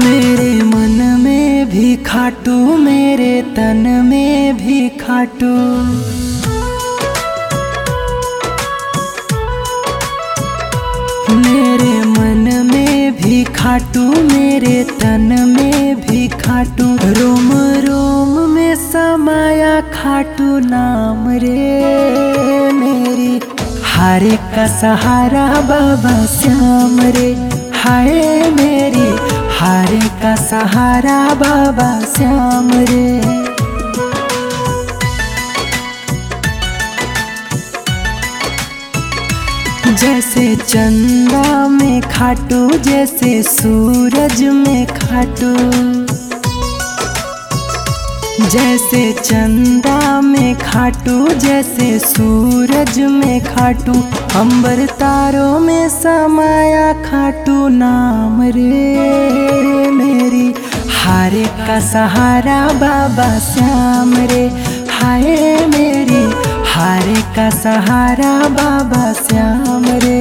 मेरे मन में भी खाटू, मेरे तन में भी खाटू। मेरे मन में भी खाटू, मेरे तन में भी खाटू। रोम रोम में समाया खाटू नाम रे मेरी। हारे का सहारा बाबा श्याम रे, हाय मेरी हारे का सहारा बाबा श्याम रे। जैसे चंदा में खाटू, जैसे सूरज में खाटू। जैसे चंदा में खाटू, जैसे सूरज में खाटू। अंबर तारों में समाया खाटू नाम रे मेरी। हारे का सहारा बाबा श्याम रे, हाय मेरी हारे का सहारा बाबा श्याम रे।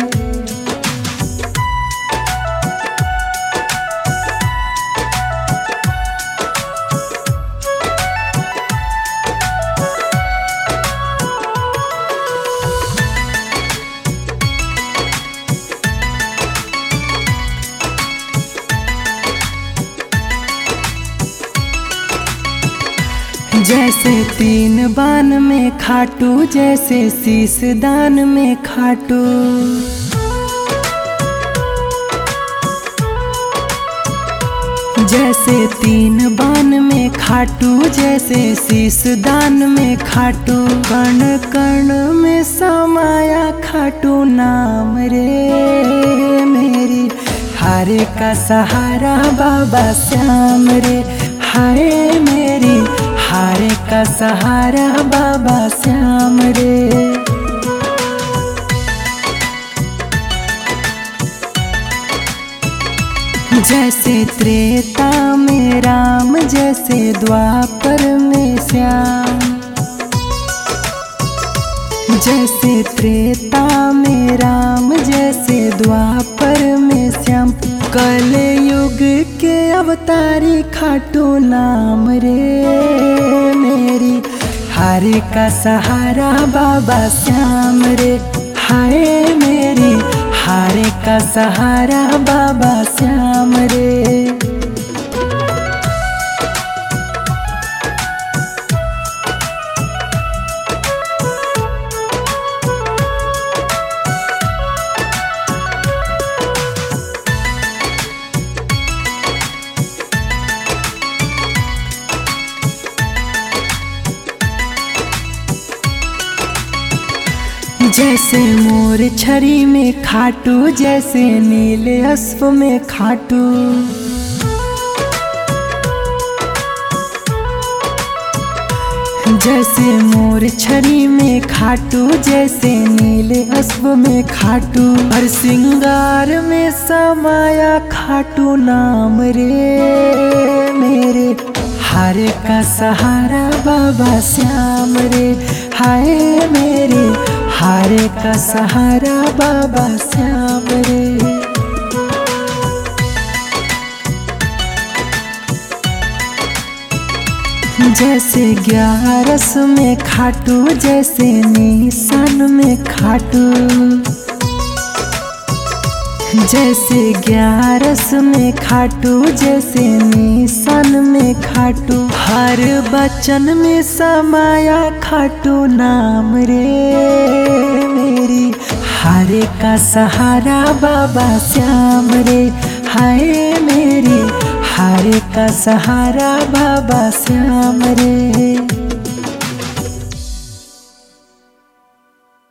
जैसे तीन बान में खाटू, जैसे शीश दान में खाटू। जैसे तीन बान में खाटू, जैसे शीश दान में खाटू। कण कण में समाया खाटू नाम रे मेरी। हारे का सहारा बाबा श्याम रे, हाय मेरी हारे का सहारा बाबा श्याम रे। जैसे त्रेता में राम, जैसे द्वापर में श्याम। जैसे त्रेता में राम, जैसे द्वापर में श्याम। कल युग के अवतारी खाटू नाम रे मेरी। हारे का सहारा बाबा श्याम रे, हाय मेरी हारे का सहारा बाबा श्याम रे। जैसे मोर छड़ी में खाटू, जैसे नीले अस्फ में खाटू। जैसे मोर छड़ी में खाटू, जैसे नीले अस्फ में खाटू। हर सिंगार में समाया खाटू नाम रे मेरे। हारे का सहारा बाबा श्याम रे, हाय मेरे हारे का सहारा बाबा श्याम रे। जैसे ग्यारस में खाटू, जैसे निशान में खाटू। जैसे ग्यारस में खाटू, जैसे निशान में खाटू। हर बचन में समाया खाटू नाम रे मेरी। हारे का सहारा बाबा श्याम रे, हाय मेरी हारे का सहारा बाबा श्याम रे।